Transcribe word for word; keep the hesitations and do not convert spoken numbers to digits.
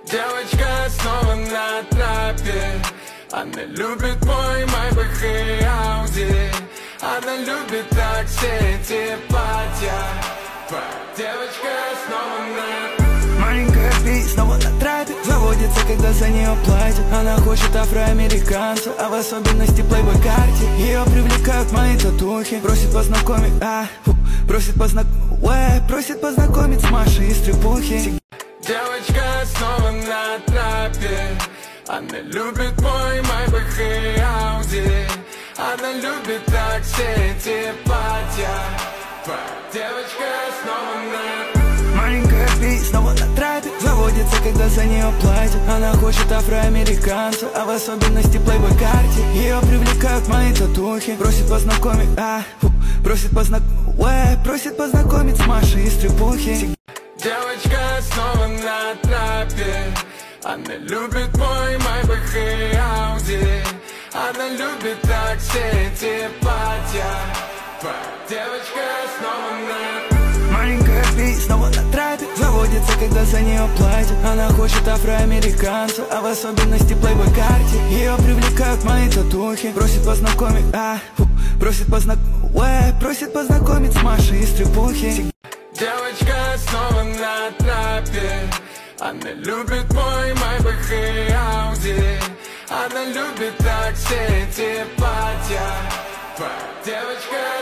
Девочка снова на трапе. Она любит мой Майбах и Ауди. Она любит так все эти платья. Девочка снова на... Маленькая пи снова на трапе. Заводится, когда за нее платят. Она хочет афроамериканца, а в особенности плейбой карте. Ее привлекают мои татухи. Просит познакомить, а, фу, просит познакомить, просит познакомить с Машей из Трепухи. Девочка снова на трапе. Она любит мой Майбах и Ауди. Она любит так все эти платья. Девочка снова на... Маленькая пи снова на трапе. Заводится, когда за нее платят. Она хочет афроамериканца, а в особенности плейбой карте. Ее привлекают мои татухи. Просит познакомить, а, фу, просит познакомить, просит познакомить с Машей из Трепухи. Девочка снова на трапе. Она любит мой Майбах и Ауди. Она любит так все эти платья. Девочка снова на... Маленькая пи снова на трапе. Заводится, когда за нее платят. Она хочет афроамериканца, а в особенности плейбой карте. Ее привлекают мои татухи. Просит познакомить, а, фу, просит познакомить, просит познакомить с Машей из Трепухи. Девочка снова на трапе. Она любит мой Майбах и Ауди. Она любит так все эти платья. Девочка